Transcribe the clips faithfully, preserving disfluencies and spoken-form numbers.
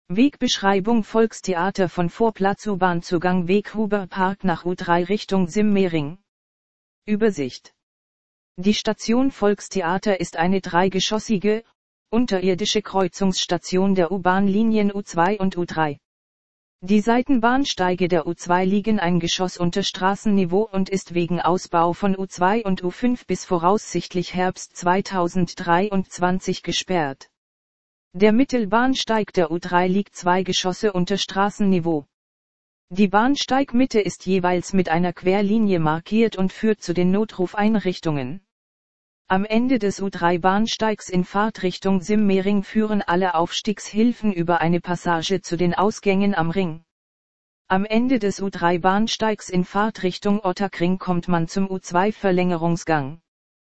Wegbeschreibung Volkstheater von Vorplatz U-Bahn-Zugang Weg Huber-Park nach U drei Richtung Simmering. Übersicht. Die Station Volkstheater ist eine dreigeschossige, unterirdische Kreuzungsstation der U-Bahn-Linien U zwei und U drei. Die Seitenbahnsteige der U zwei liegen ein Geschoss unter Straßenniveau und ist wegen Ausbau von U zwei und U fünf bis voraussichtlich Herbst zweitausenddreiundzwanzig gesperrt. Der Mittelbahnsteig der U drei liegt zwei Geschosse unter Straßenniveau. Die Bahnsteigmitte ist jeweils mit einer Querlinie markiert und führt zu den Notrufeinrichtungen. Am Ende des U drei Bahnsteigs in Fahrtrichtung Simmering führen alle Aufstiegshilfen über eine Passage zu den Ausgängen am Ring. Am Ende des U drei Bahnsteigs in Fahrtrichtung Ottakring kommt man zum U zwei Verlängerungsgang.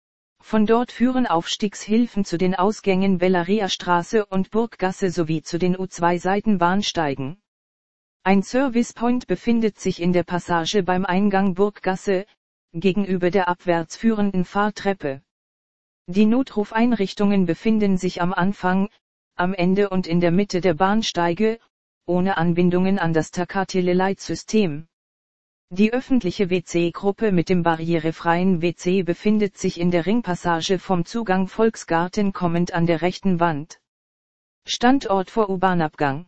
Von dort führen Aufstiegshilfen zu den Ausgängen Bellariastraße und Burggasse sowie zu den U zwei Seitenbahnsteigen. Ein Servicepoint befindet sich in der Passage beim Eingang Burggasse, gegenüber der abwärts führenden Fahrtreppe. Die Notrufeinrichtungen befinden sich am Anfang, am Ende und in der Mitte der Bahnsteige, ohne Anbindungen an das Takateleleitsystem. Die öffentliche W C-Gruppe mit dem barrierefreien W C befindet sich in der Ringpassage vom Zugang Volksgarten kommend an der rechten Wand. Standort vor U-Bahn-Abgang.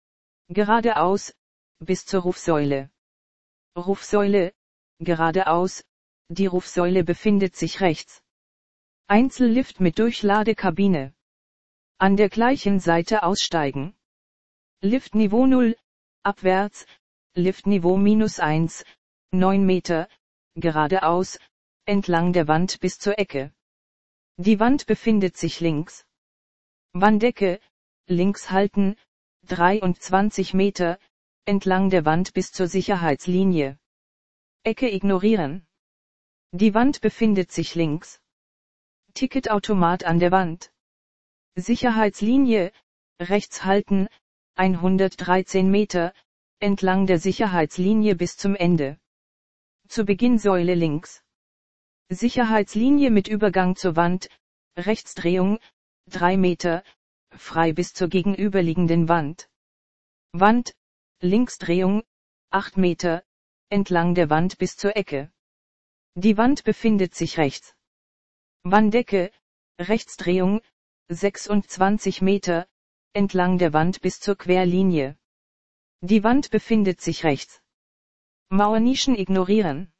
Geradeaus, bis zur Rufsäule. Rufsäule, geradeaus, die Rufsäule befindet sich rechts. Einzellift mit Durchladekabine. An der gleichen Seite aussteigen. Liftniveau null, abwärts, Liftniveau minus eins, neun Meter, geradeaus, entlang der Wand bis zur Ecke. Die Wand befindet sich links. Wanddecke, links halten, dreiundzwanzig Meter, entlang der Wand bis zur Sicherheitslinie. Ecke ignorieren. Die Wand befindet sich links. Ticketautomat an der Wand. Sicherheitslinie, rechts halten, hundertdreizehn Meter, entlang der Sicherheitslinie bis zum Ende. Zu Beginn Säule links. Sicherheitslinie mit Übergang zur Wand, Rechtsdrehung, drei Meter, frei bis zur gegenüberliegenden Wand. Wand, Linksdrehung, acht Meter, entlang der Wand bis zur Ecke. Die Wand befindet sich rechts. Wanddecke, Rechtsdrehung, sechsundzwanzig Meter, entlang der Wand bis zur Querlinie. Die Wand befindet sich rechts. Mauernischen ignorieren.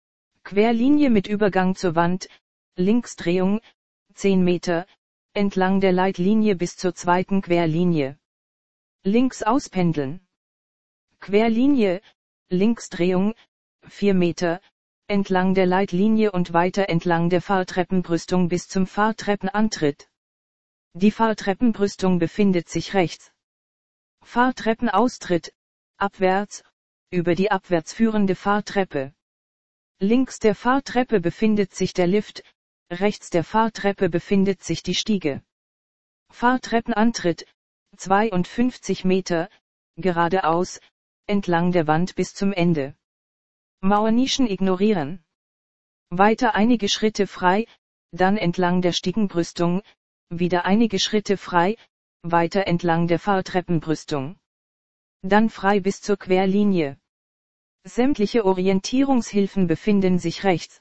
Querlinie mit Übergang zur Wand, Linksdrehung, zehn Meter, entlang der Leitlinie bis zur zweiten Querlinie. Links auspendeln. Querlinie, Linksdrehung, vier Meter, entlang der Leitlinie und weiter entlang der Fahrtreppenbrüstung bis zum Fahrtreppenantritt. Die Fahrtreppenbrüstung befindet sich rechts. Fahrtreppenaustritt, abwärts, über die abwärts führende Fahrtreppe. Links der Fahrtreppe befindet sich der Lift, rechts der Fahrtreppe befindet sich die Stiege. Fahrtreppenantritt, zweiundfünfzig Meter, geradeaus, entlang der Wand bis zum Ende. Mauernischen ignorieren. Weiter einige Schritte frei, dann entlang der Stiegenbrüstung, wieder einige Schritte frei, weiter entlang der Fahrtreppenbrüstung. Dann frei bis zur Querlinie. Sämtliche Orientierungshilfen befinden sich rechts.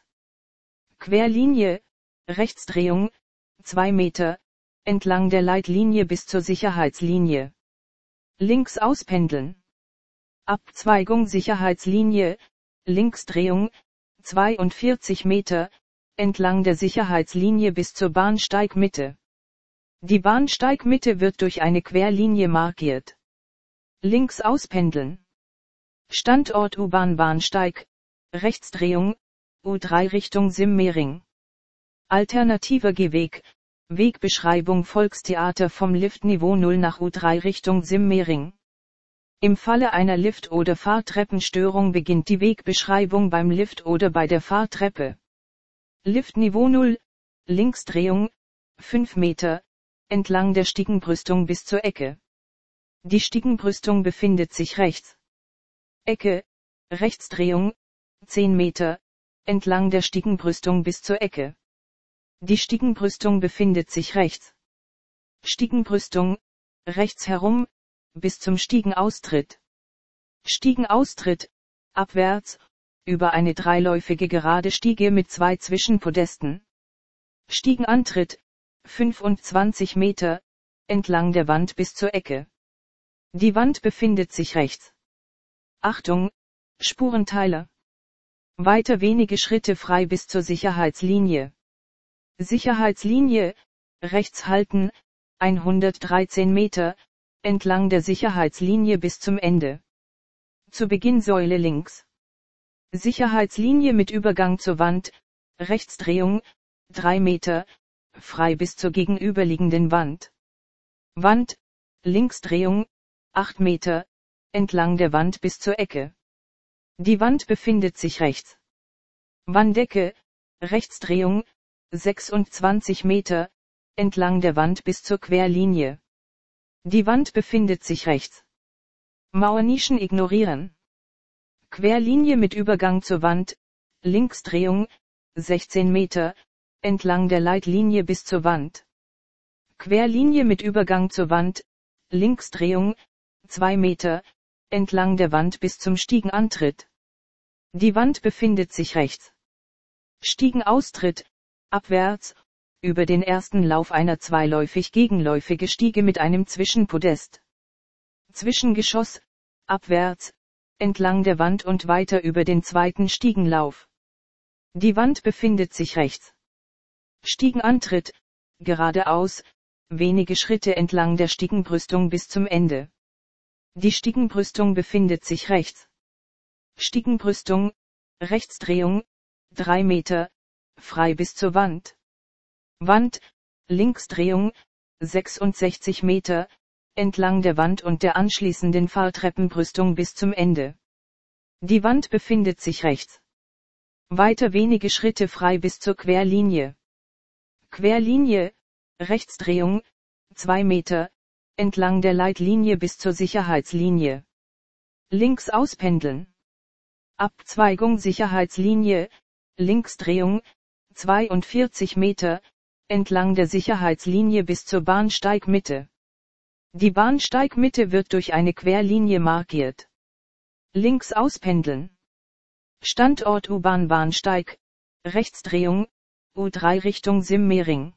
Querlinie, Rechtsdrehung, zwei Meter, entlang der Leitlinie bis zur Sicherheitslinie. Links auspendeln. Abzweigung Sicherheitslinie, Linksdrehung, zweiundvierzig Meter, entlang der Sicherheitslinie bis zur Bahnsteigmitte. Die Bahnsteigmitte wird durch eine Querlinie markiert. Links auspendeln. Standort U-Bahn-Bahnsteig, Rechtsdrehung, U drei Richtung Simmering. Alternativer Gehweg, Wegbeschreibung Volkstheater vom Liftniveau null nach U drei Richtung Simmering. Im Falle einer Lift- oder Fahrtreppenstörung beginnt die Wegbeschreibung beim Lift oder bei der Fahrtreppe. Liftniveau null, Linksdrehung, fünf Meter, entlang der Stiegenbrüstung bis zur Ecke. Die Stiegenbrüstung befindet sich rechts. Ecke, Rechtsdrehung, zehn Meter, entlang der Stiegenbrüstung bis zur Ecke. Die Stiegenbrüstung befindet sich rechts. Stiegenbrüstung, rechts herum, bis zum Stiegenaustritt. Stiegenaustritt, abwärts, über eine dreiläufige gerade Stiege mit zwei Zwischenpodesten. Stiegenantritt, fünfundzwanzig Meter, entlang der Wand bis zur Ecke. Die Wand befindet sich rechts. Achtung, Spurenteiler. Weiter wenige Schritte frei bis zur Sicherheitslinie. Sicherheitslinie, rechts halten, hundertdreizehn Meter, entlang der Sicherheitslinie bis zum Ende. Zu Beginn Säule links. Sicherheitslinie mit Übergang zur Wand, Rechtsdrehung, drei Meter, frei bis zur gegenüberliegenden Wand. Wand, Linksdrehung, acht Meter, entlang der Wand bis zur Ecke. Die Wand befindet sich rechts. Wanddecke, Rechtsdrehung, sechsundzwanzig Meter, entlang der Wand bis zur Querlinie. Die Wand befindet sich rechts. Mauernischen ignorieren. Querlinie mit Übergang zur Wand, Linksdrehung, sechzehn Meter, entlang der Leitlinie bis zur Wand. Querlinie mit Übergang zur Wand, Linksdrehung, zwei Meter, entlang der Wand bis zum Stiegenantritt. Die Wand befindet sich rechts. Stiegenaustritt, abwärts, über den ersten Lauf einer zweiläufig gegenläufige Stiege mit einem Zwischenpodest. Zwischengeschoss, abwärts, entlang der Wand und weiter über den zweiten Stiegenlauf. Die Wand befindet sich rechts. Stiegenantritt, geradeaus, wenige Schritte entlang der Stiegenbrüstung bis zum Ende. Die Stiegenbrüstung befindet sich rechts. Stiegenbrüstung, Rechtsdrehung, drei Meter, frei bis zur Wand. Wand, Linksdrehung, sechsundsechzig Meter, entlang der Wand und der anschließenden Fahrtreppenbrüstung bis zum Ende. Die Wand befindet sich rechts. Weiter wenige Schritte frei bis zur Querlinie. Querlinie, Rechtsdrehung, zwei Meter, entlang der Leitlinie bis zur Sicherheitslinie. Links auspendeln. Abzweigung Sicherheitslinie, Linksdrehung, zweiundvierzig Meter, entlang der Sicherheitslinie bis zur Bahnsteigmitte. Die Bahnsteigmitte wird durch eine Querlinie markiert. Links auspendeln. Standort U-Bahn Bahnsteig, Rechtsdrehung, U drei Richtung Simmering.